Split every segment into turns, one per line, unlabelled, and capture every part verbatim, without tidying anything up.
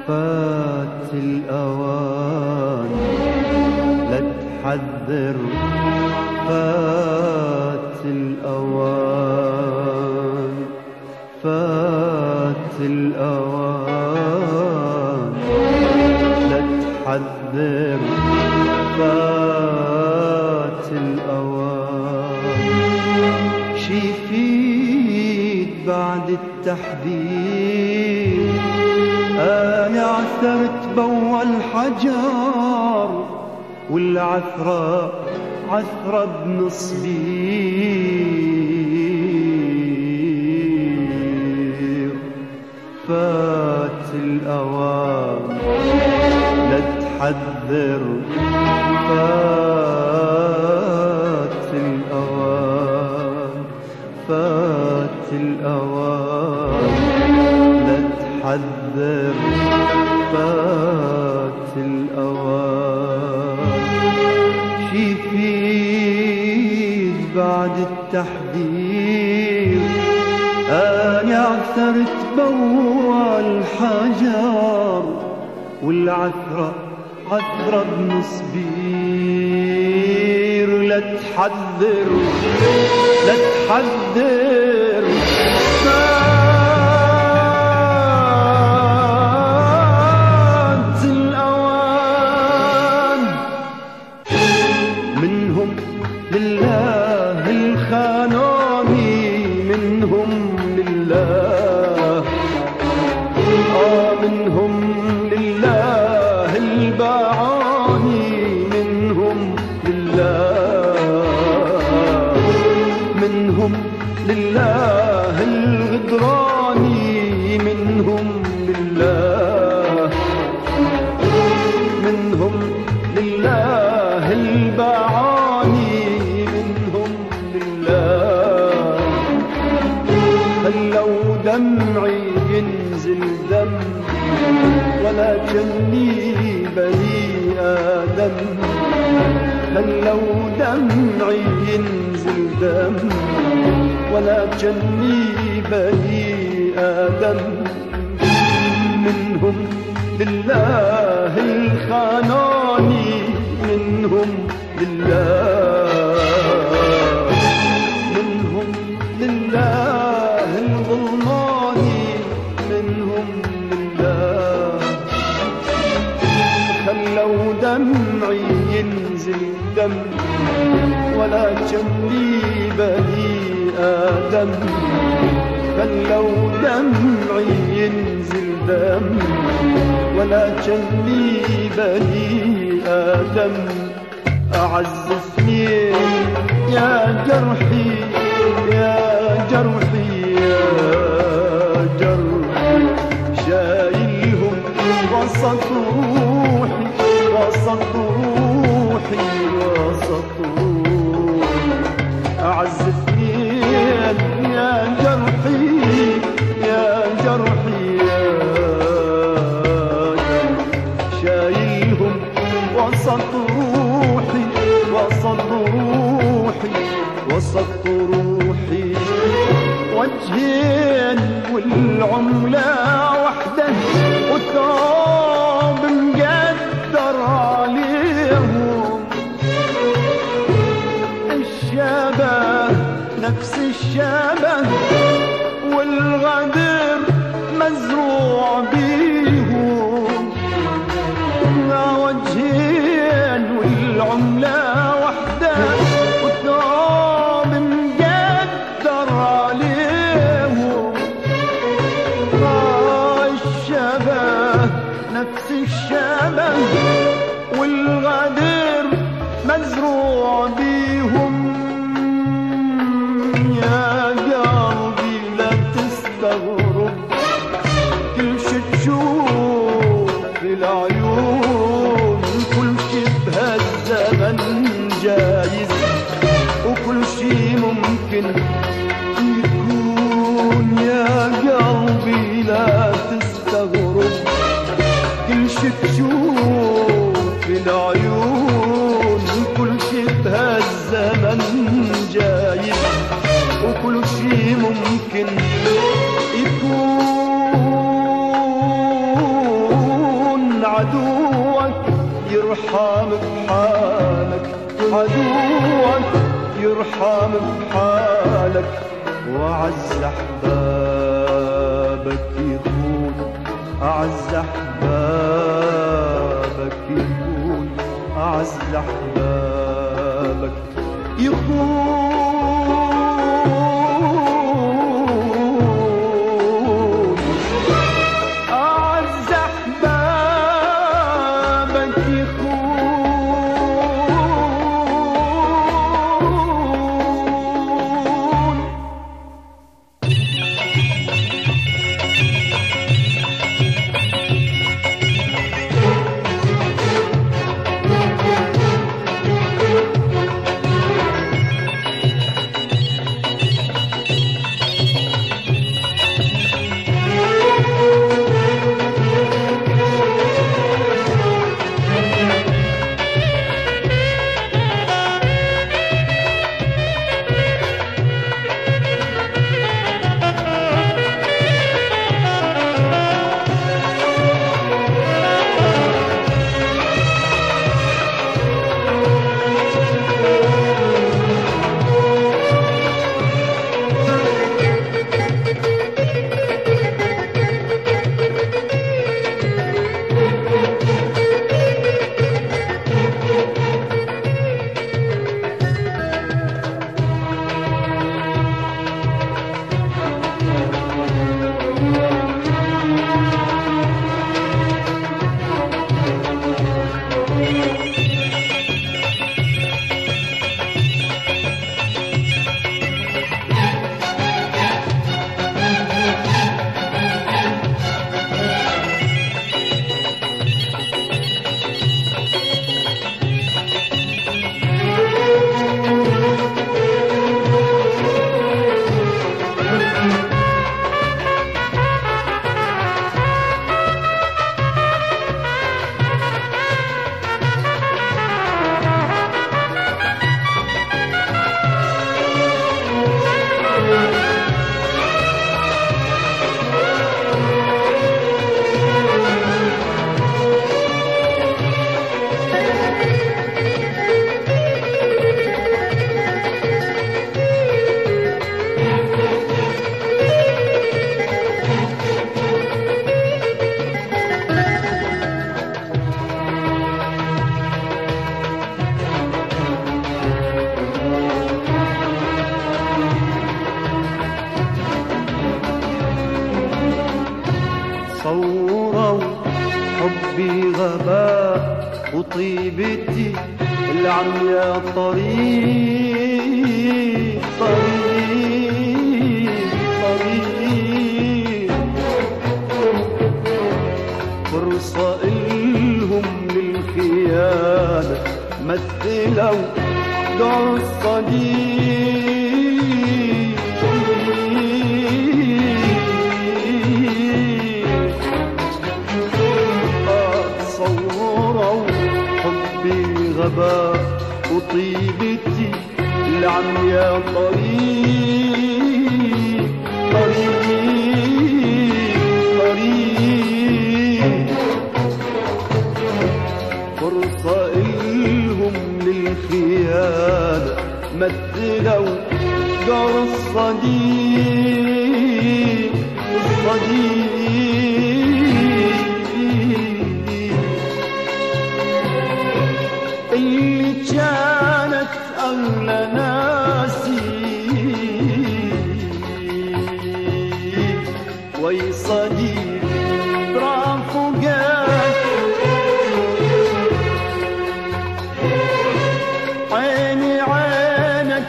فات الأوان لا تحذر، فات الأوان، فات الأوان لا تحذر، فات الأوان. شي يفيد بعد التحذير؟ أنا عثرت بأول حجر والعثرة عثرة بنصبير. فات الأوان لا تحذر، فات الأوان، فات الأوان لا تحذر، فات الأوان. شي يفيد بعد التحذير؟ أنا عثرت بأول حجر والعثرة عثرة بنصبير. لا تحذر، لا تحذر، فات الأوان. منهم لله الخانوني، منهم لله، آه منهم لله الباعوني، منهم لله، منهم لله الغدراني، منهم لله، منهم لله الباعوني، منهم لله. خلوا دمعي ينزل دم ولا جني بني آدم، خلوا دمعي ينزل دم ولا جني بني آدم. منهم لله الخانوني، منهم لله، منهم لله الظلماني، منهم لله. خلوا دمعي ينزل دم ولا جني بني آدم، خلوا دمعي ينزل دم ولا جني بني آدم. أعز اثنين يا جرحي، يا جرحي، يا جرحي، شايلهم وسط روحي، وسط روحي، وسط روحي. أعز اثنين يا جرحي، يا جرحي، يا جرحي، شايلهم وسط روحي، وسط روحي، وسط روحي. وجهين والعملة وحدة وثوب مقدر عليهم، الشبه نفس الشبه والغدر مزروع بيهم. وجهين والعملة وحدة والثوب مقدر عليهم، الشبه نفس الشبه والغدر مزروع بيهم. يا قلبي لا تستغرب، كل شي تشوف في العيون، كل شي بهالزمن جايز، وكل شي ممكن يكون. يا قلبي لا تستغرب، كل شي تشوف في العيون، كل شي بهالزمن جايز، وكل شي ممكن يكون. يرحم بحالك، عدوك يرحم بحالك، وأعز أحبابك يكون، أعز أحبابك يكون، أعز أحبابك يكون. صوروا حبي غباء وطيبتي العمياء، طريق طريق طريق، فرصة إلهم للخيانة، مثلوا دور الصديق. غباء وطيبتي العمياء، طريق طريق طريق، فرصة إلهم للخيانة، مثلوا دور الصديق الصديق اللي كانت أغلى ناسي، وي صديق رافقك، عيني عينك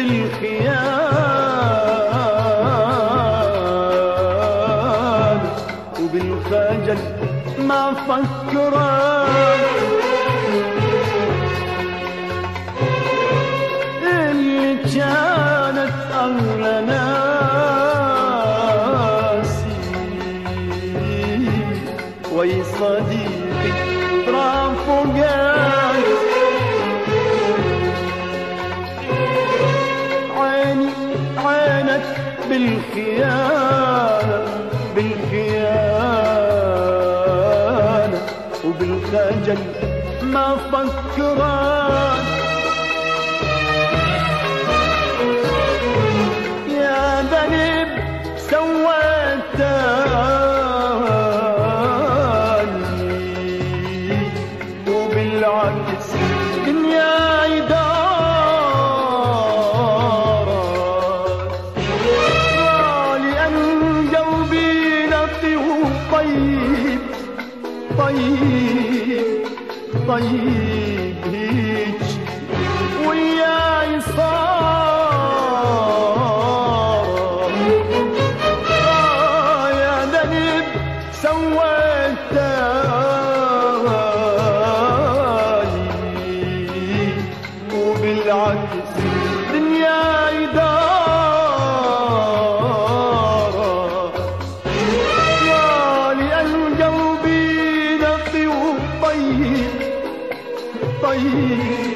بالخيال وبالخجل ما فكرك، كانت أغلى ناسي، وي صديقي رافقك، عيني عينك بالخيانة بالخيانة وبالخجل لما فكرك يا ذنب سويتني وبالعكس دنيا يدارك لأن قلبي نقي وطيب طيب طيب هيج وياي صار آه يا ذنب سويتني وبالعكس دنياي دارك لأن قلبي نقي وطيب طيب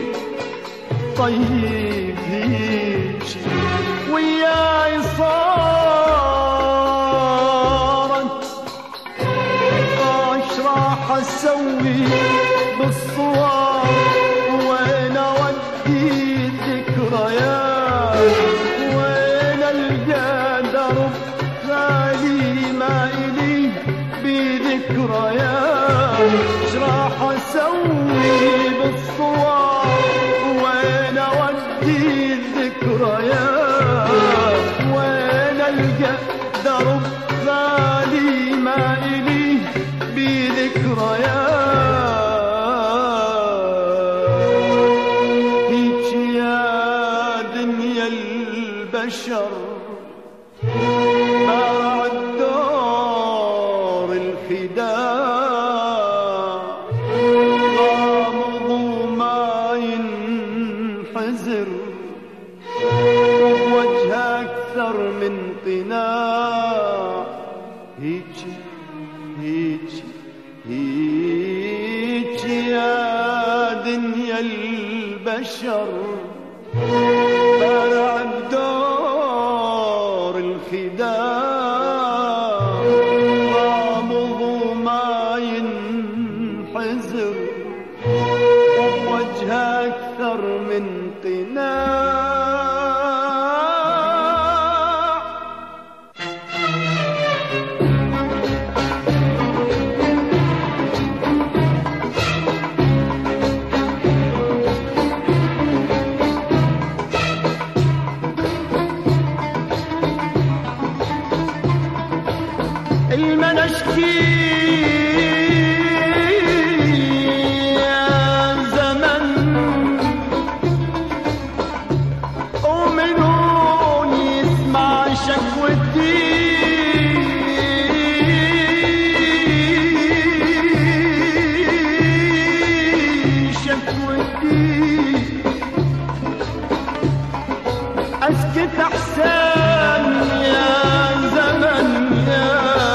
طيب هيج وياي صارت ايش راح اسوي بالصور وين اودي الذكريات وين القى درب خالي ما الي بذكريات ايش راح اسوي بالصور وين اودي الذكريات وين القى درب غالي ما الي بذكريات هيك يا دنيا البشر بعد دور الخداع غامض وما ينحزر وبوجهه أكثر من قناع هيك هيك هيك يا دنيا البشر بعد دور الخداع غامض وما ينحزر وبوجهه أكثر من قناع المنشكي يا زمن ومنون يسمع شكوتي شكوتي اسكت احسن يا زمن يا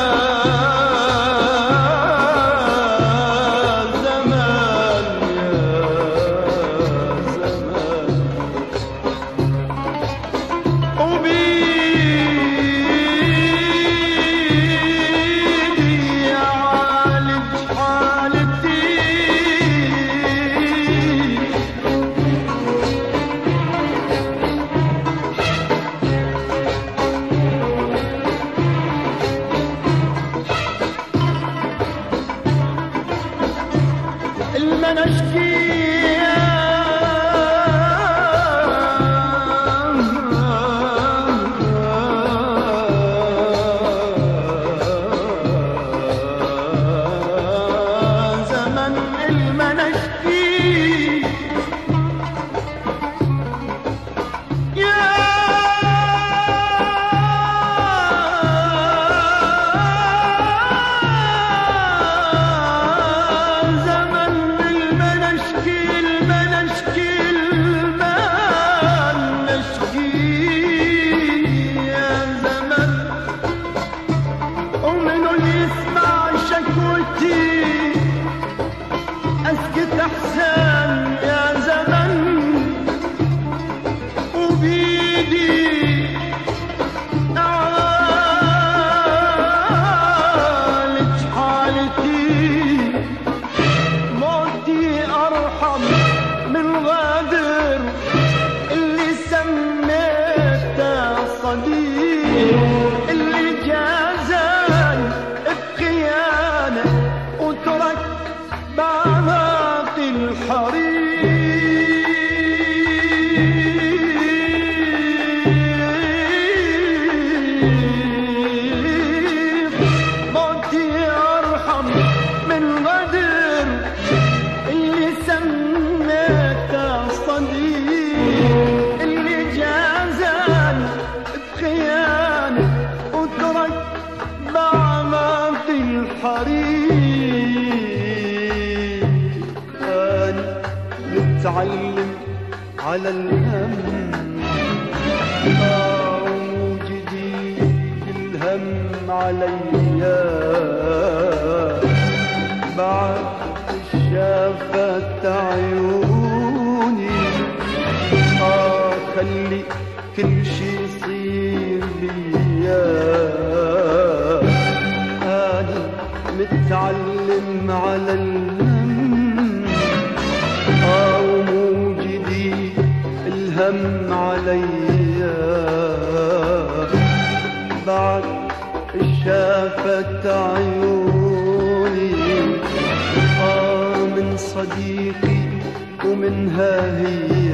المنشكي زمن المنشكي يا زمن المنشكي بعماق الحريق موتي أرحم من غدر اللي سميته صديق، اللي جازل بخيانة وترك بعماق الحريق. أنا متعلم على الهم وجديد الهم عليا، بعد شافت عيوني آه خلي كل شي يصير بيا. أنا متعلم على الهم آه وموجدي الهم عليا، بعد شافت عيوني آه من صديقي ومنها هي.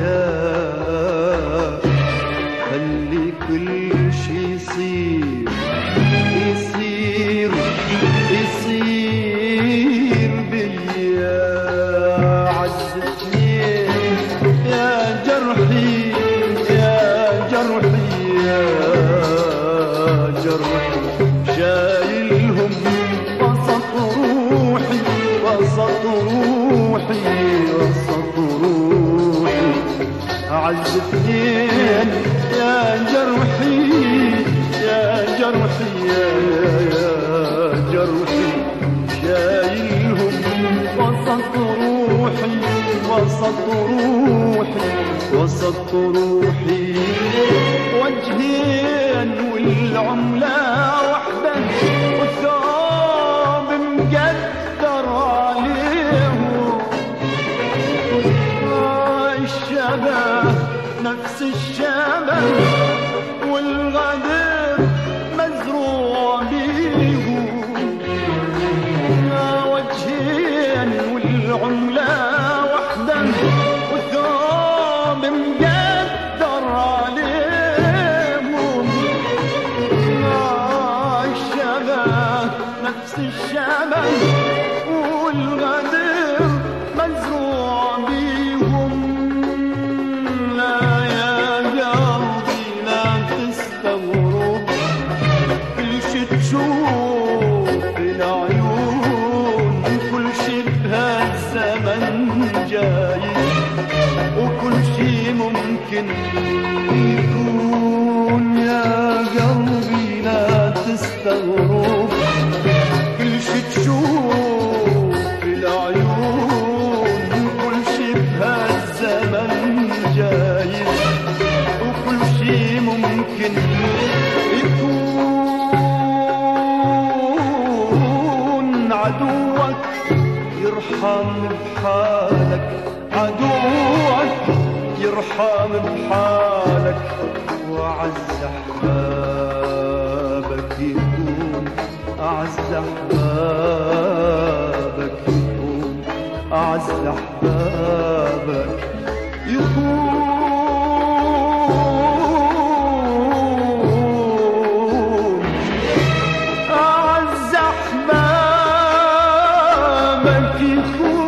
خلي كل شي يصير يصير يصير بيا. عزتني يا جرحي يا جرحي يا جرحي، شايلهم وسط روحي وسط روحي وسط روحي. عزتنين يا جرحي يا جرحي يا جرحي، شايلهم وسط روحي وسط روحي وسط روحي. وجهين والعملة وحدة والثوب مقدر عليهم، الشبه نفس الشبه والغدر مزروع بيهم. وجهين والعملة وحدة والثوب مقدر عليهم، الشبه نفس الشبه والغدر مزروع بيهم. لا يا قلبي لا تستغرب، كل شي تشوف العيون، كل شي بهالزمن جاي وكل شي ممكن يكون. يا قلبي لا تستغرب، كل شي تشوف العيون، كل شي بهالزمن جاي وكل شي ممكن يكون. عدوك يرحم بحالك، عدوك يرحم بحالك، وأعز أحبابك يكون، أعز أحبابك يكون، أعز أحبابك يكون. أعز أحبابك يكون.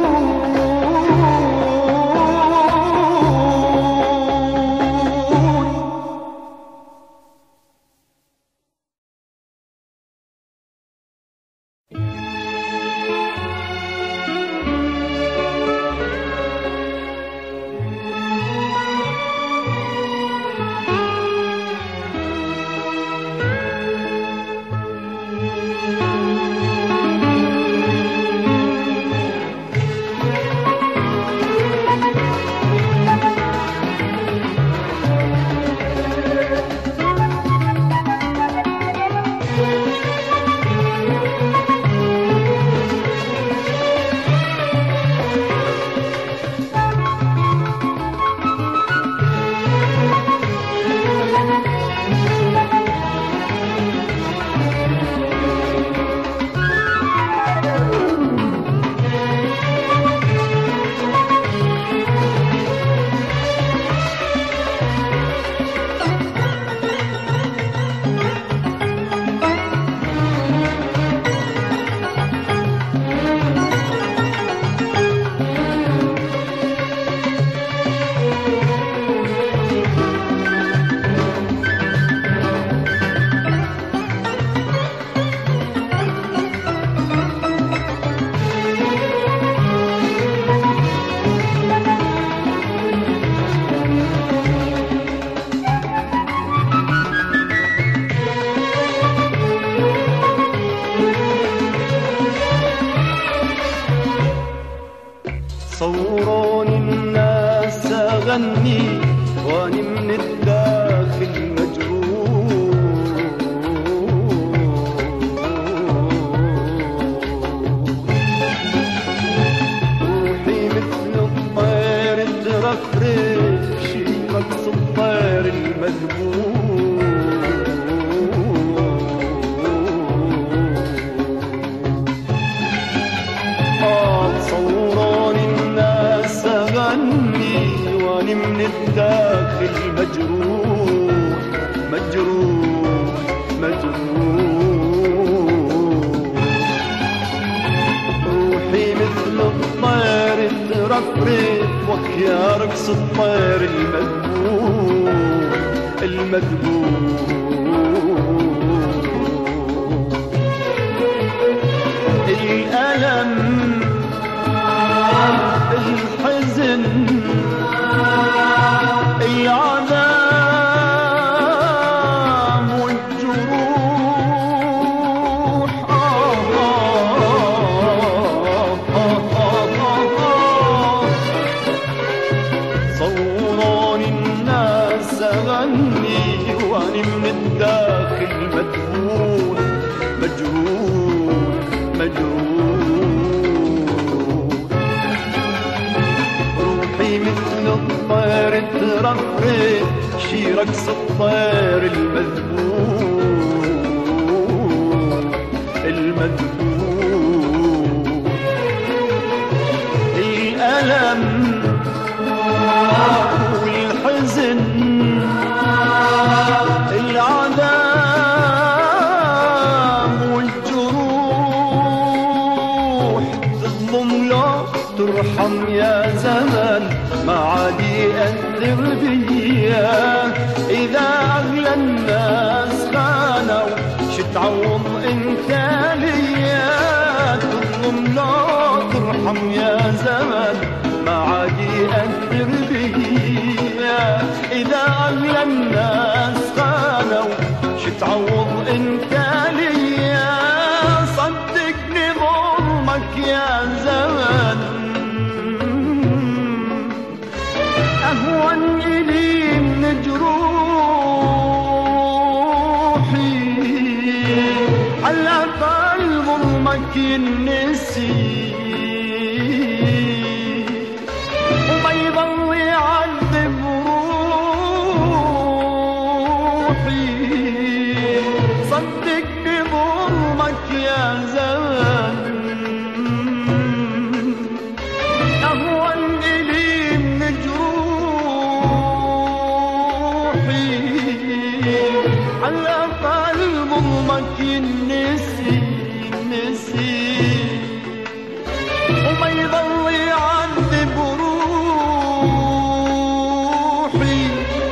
صوروني الناس أغني وأني من الداخل مجروح. روحي مثل الطير ترفرف شي رقص الطير المذبوح. من الداخل مجروح مجروح مجروح. روحي مثل الطير ترفرف ويا رقص الطير المذبوح المذبوح. الألم الحزن العذاب والجروح. آه آه آه آه. صوروني الناس أغني وأني من الداخل مذبوح مجروح مجروح. روحي مثل الطير ترفرف شي رقص الطير المذبوح المذبوح. الألم والحزن العذاب والجروح. تظلم لو ترحم يا زمن ما عاد يأثر بيا. إذا أغلى الناس خانوا شتعوض انت ليا. تظلم لا ترحم يا زمن ما عاد يأثر بيا. إذا أغلى الناس خانوا شتعوض انت ليا. صدقني ظلمك يا زمن أهون إلي من جروحي. على طال ظلمك النسي وما يضل يعذب روحي. صدقني ظلمك يا زمن أهون إلي من جروحي. على طال ظلمك النسي النسي وما يضل يعذب روحي.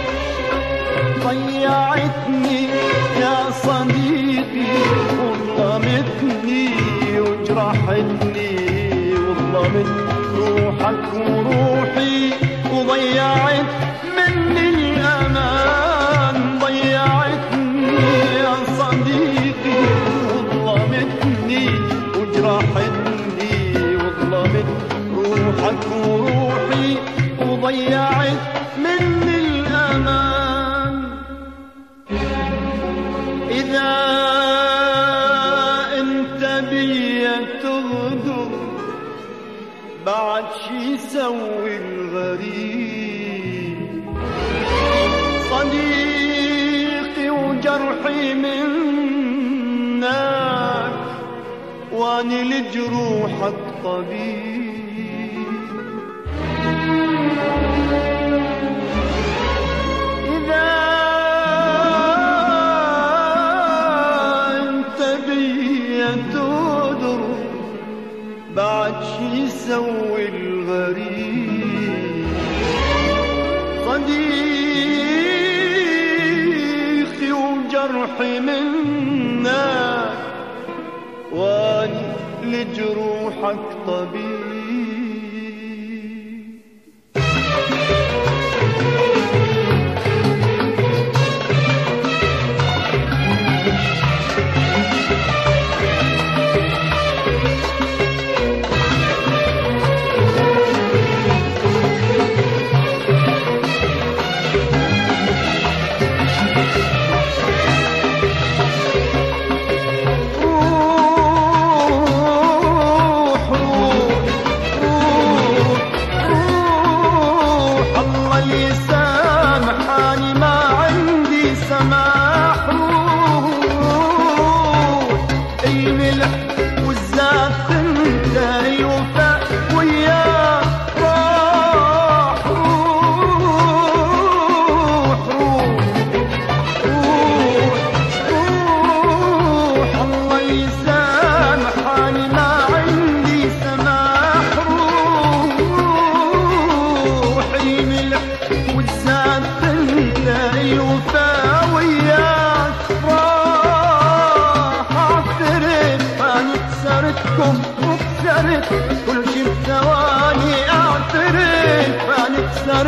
ضيعتني يا صديقي وظلمتني وجرحتني وظلمت روحك وروحي. وضيعت مني الأمان ضيعتني يا صديقي وظلمتني وجرحتني وظلمت روحك وروحي. وضيعت مني الأمان. إذا انت بيا تغدر بعد شي يسوي الغريب. صديقي وجرحي منك واني لجروحك طبيب. إذا انت بيا تقدر بعد شي يسوي الغريب. صديقي وجرحي منك واني لجروحك طبيب.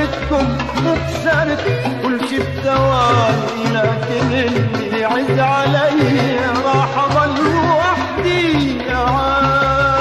وكسرتكم وكسرت كل شي بثواني، لكن اللي يعز علي راح اضل وحدي أعاني.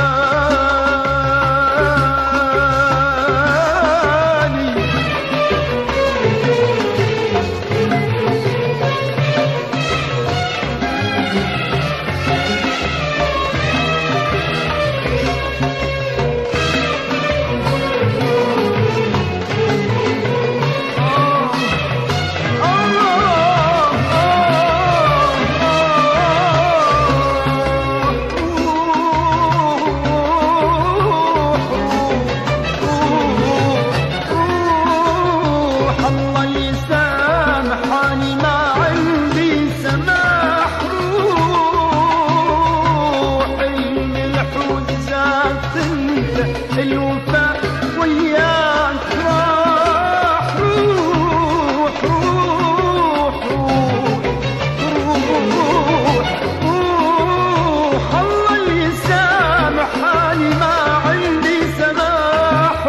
الوفاء وياك راح روح روح روح روح روح. الله يسامح حالي ما عندي سماح.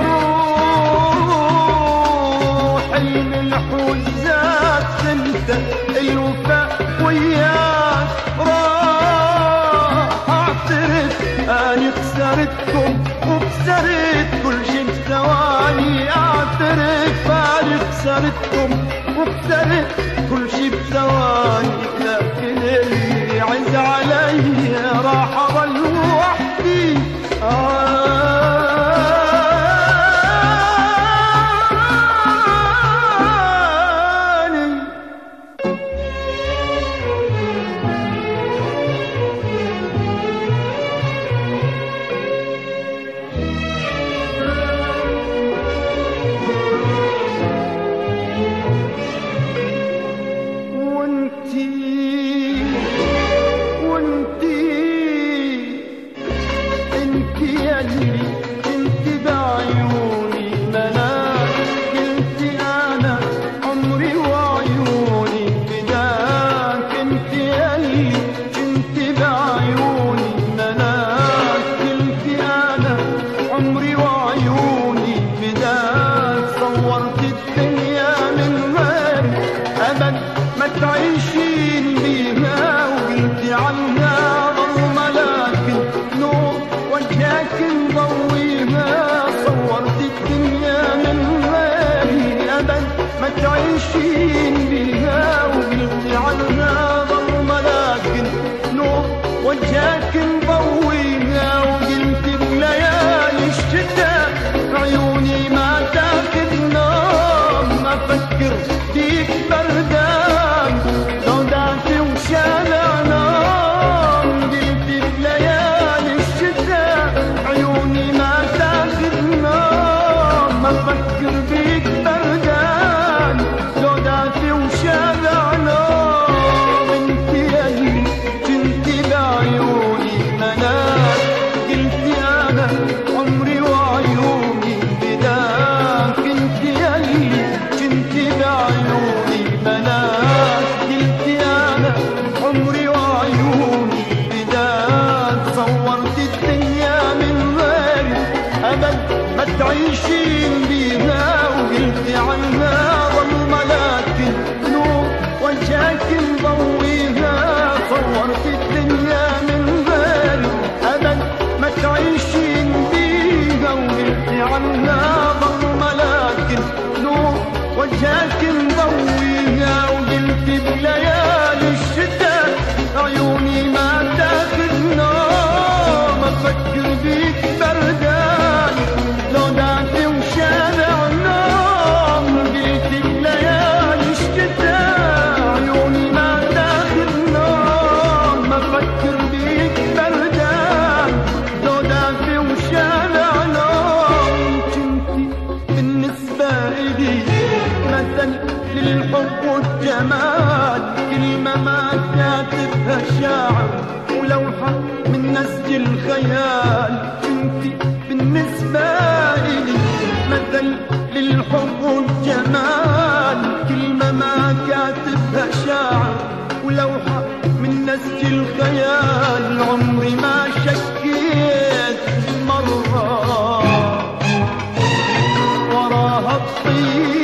روح الملح والزات انت الوفاء وياك راح اعترف اني خسرتكم وكسرت كل شي بثواني. اعترف اني خسرتكم وكسرت كل شي بثواني، لكن اللي يعز علي راح اضل وحدي أعاني. انت بعيوني ملاك، انت انا عمري وعيوني فداك. انت يلي انت بعيوني ملاك، انت انا عمري وعيوني فداك. صورت الدنيا من غيرك ابد ما تعيشين بيها، وقلت عنها ظلمة لكن نور وجهك مضويها. صورت الدنيا من غيري ابد ما تعيشين بيها، وقلت عنها ظلمة لكن نور وجهك مضويها. وقلت بليالي الشتاء عيوني ما تاخذ نوم، ما افكر فيك بردان لو دافي وشالع نوم. قلت بليالي الشتاء عيوني ما تاخذ نوم، ما افكر بيك بردان لو دافي وشالع نوم. انت يلي كنت بعيوني ملاك، قلت انا عمري وعيوني فداك. انت يلي كنت بعيوني ملاك، قلت انا عمري وعيوني فداك. صورت الدنيا من غيري ابد ما تعيشين بيها، وقلت عنها ظلمة لكن نور وجهك مضويها. صورت الدنيا من غيري ابد ما تعيشين بيها، وقلت عنها ظلمة لكن نور وجهك مضويها. وقلت بليالي الشتاء عيوني ما تاخذ نوم، افكر بيك بردان لو دافي وشارع نوم. قلت بليالي الشتاء عيوني ما تاخذ نوم، افكر بيك بردان لو دافي وشارع نوم. كنتي بالنسبة إلي مثل للحب والجمال، كلمة ما كاتبها شاعر ولوحة من نسج الخيال. كنتي بالنسبة إلي مثل للحب والجمال، كلمة ما كاتبها شاعر ولوحة من نسج الخيال. عمري ما شكيت مرة وراها الطيب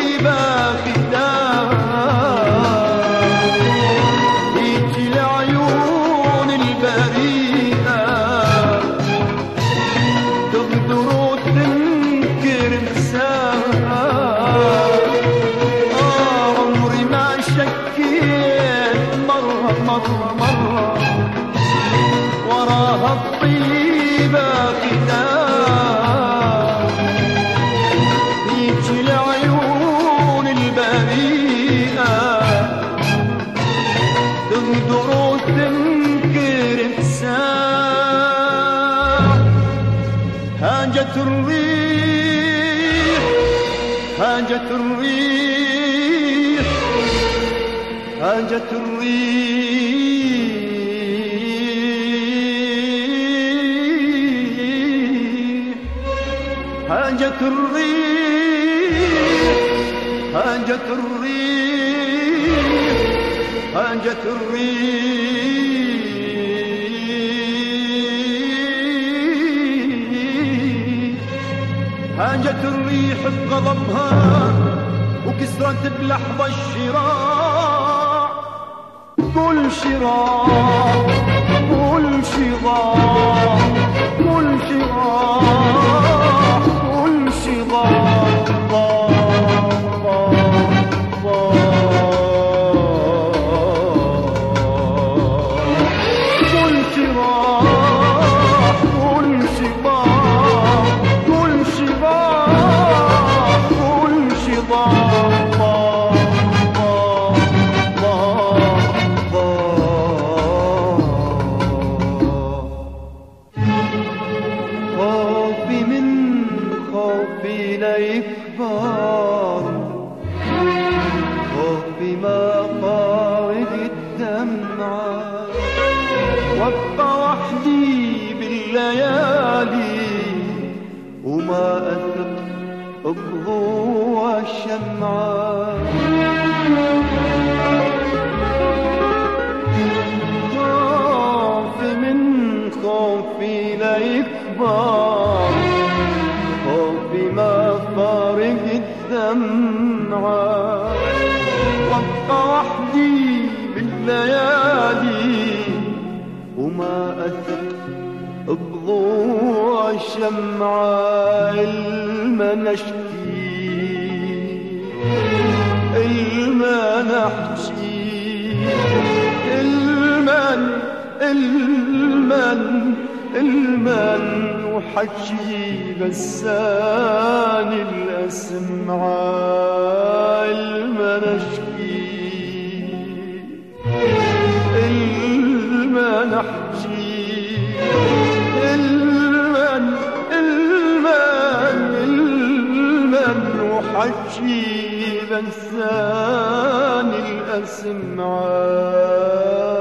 الريح هاجت الريح هاجت الريح هاجت الريح هاجت الريح هاجت الريح هاجت الريح بغضبها وكسرت بلحظة الشراع كل شراع كل شراع كل شراع كل شراع وابقى وحدي بالليالي وما أثق بضوء الشمعة خوفي من خوفي لا يكبر خوفي ما فارق الدمعة وابقى وحدي بالليالي وما أثق بضوء الشمعة الما نشكي الما نحكي المن المن المن وحكي غسان الأسمعة الما نشكي الما نحكي المن المن المن وحكي بنسان الأسمعة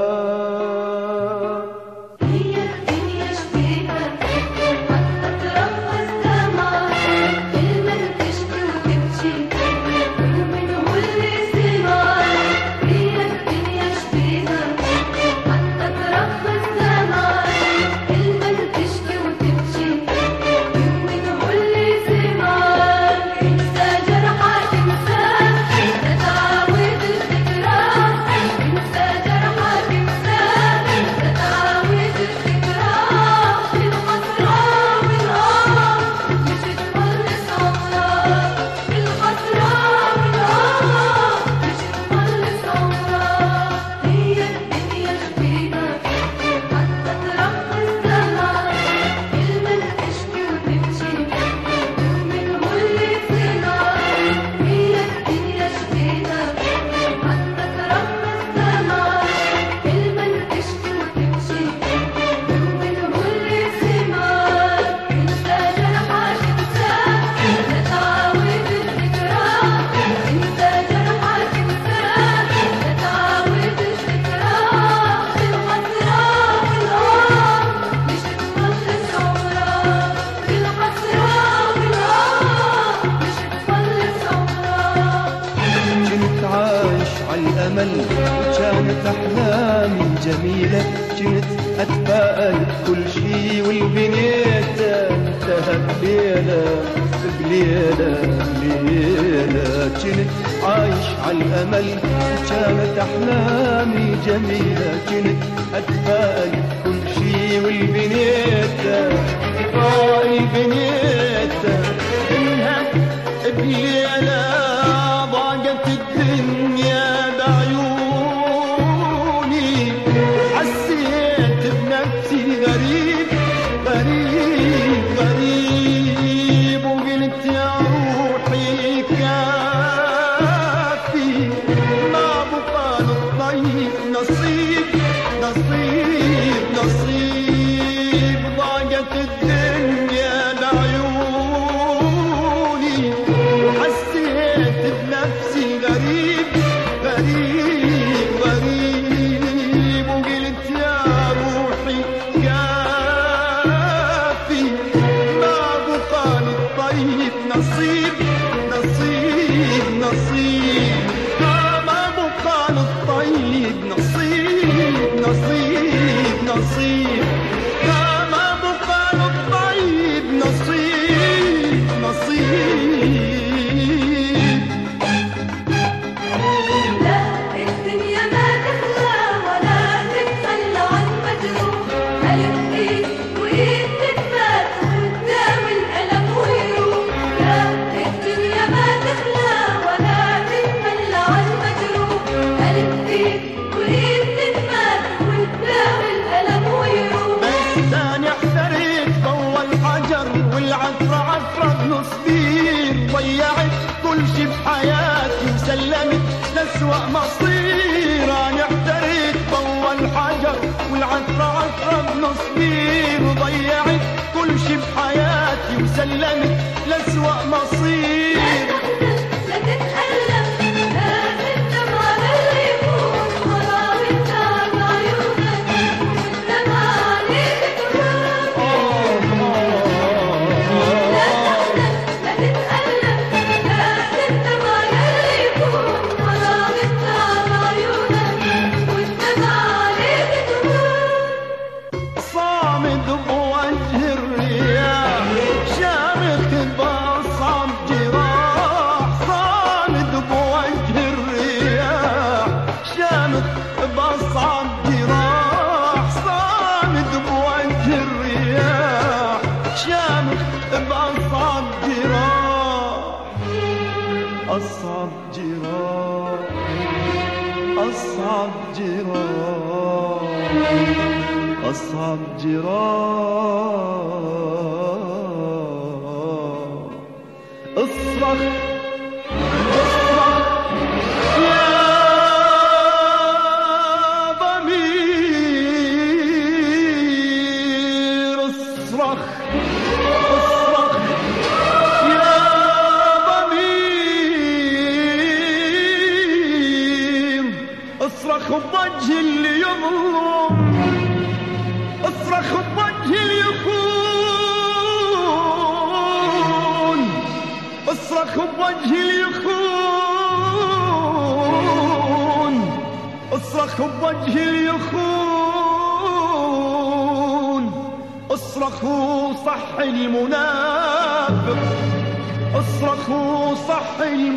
وكانت أحلامي جميلة كنت أتفائل كل شي والبنيت انتهى بليلة بليلة بليلة كنت عايش على الأمل وكانت أحلامي جميلة كنت أتفائل كل شي والبنيت آه البنيت انها بليلة ضاقت الدنيا بعيوني حسيت بنفسي غريب غريب غريب وقلت يا روحي كافي ما بقى للطيب نصيب نصيب نصيب ضاقت الدنيا بعيوني طيب نصيب نصيب نصيب ما بقال الطيب نصيب نصيب نصيب ما بقال الطيب نصيب نصيب ضيعت كل شي بحياتي وسلمت لأسوأ مصير. أنا اعتريت ضوى الحجر والعثرة عثرة بنص بير وضيعت كل شي بحياتي وسلمت لأسوأ مصير.
لا تتألم لا تندم على اللي يكون غرام النار بعيونك والدمع عليك تراب. لا تحزن لا تتألم لا تندم على اللي يكون غرام النار بعيونك والدمع عليك تراب.
صامد بوجه الرياح شامخ بأصعب جراح. صامد بوجه الرياح شامخ بأصعب جراح. صامد بوجه الرياح شامخ بأصعب جراح. أصعب جراح أصعب جراح أصعب جراح. اصرخ اصرخ يا ضمير. اصرخ اصرخ يا ضمير. اصرخ بوجه اللي يظلم. اصرخ بوجه اللي يخون. اصرخ بوجه اللي يخون. اصرخ بوجه اللي يخون. اصرخ صح المنافق. اصرخ صح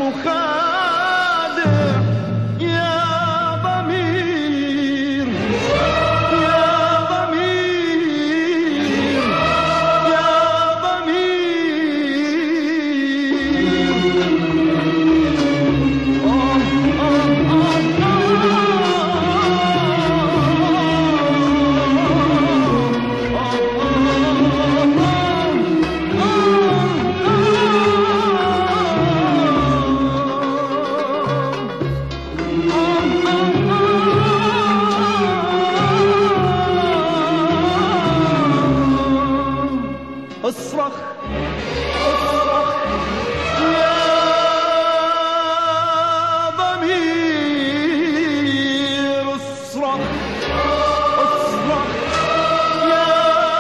المخادع يا ضمير يا ضمير يا ضمير. آه آه آه اصرخ اصرخ يا ضمير. اصرخ اصرخ يا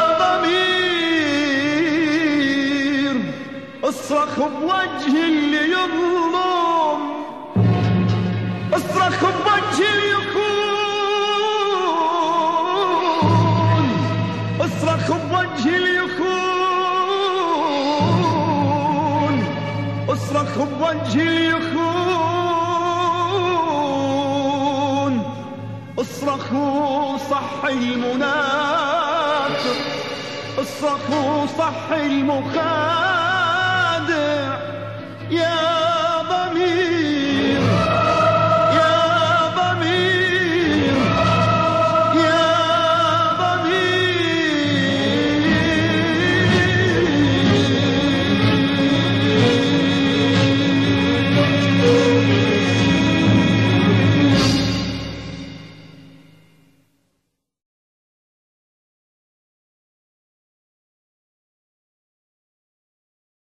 ضمير. اصرخ بوجه اللي يظلم. اصرخ بوجه اللي يخون. اصرخ بوجه اللي يخون. اصرخ بوجه اللي يخون. اصرخوا صح المنافق. اصرخوا صح المخالف